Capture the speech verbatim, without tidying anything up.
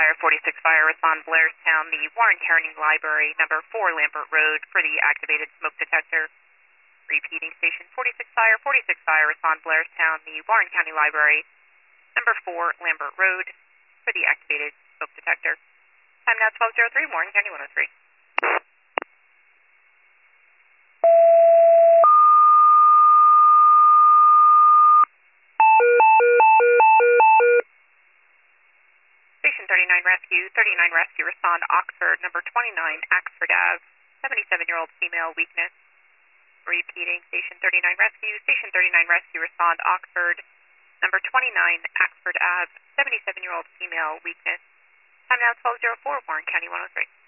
Fire, forty-six Fire, respond Blairstown, the Warren County Library, number four Lambert Road for the activated smoke detector. Repeating, station forty-six Fire, forty-six Fire, respond Blairstown, the Warren County Library, number four Lambert Road for the activated smoke detector. Time now twelve oh three, Warren County one oh three. Station thirty-nine Rescue, thirty-nine Rescue, respond Oxford, number twenty-nine Axford Ave, seventy-seven-year-old female, weakness. Repeating, station thirty-nine Rescue, station thirty-nine Rescue, respond Oxford, number twenty-nine Axford Ave, seventy-seven-year-old female, weakness. Time now twelve oh four, Warren County one oh three.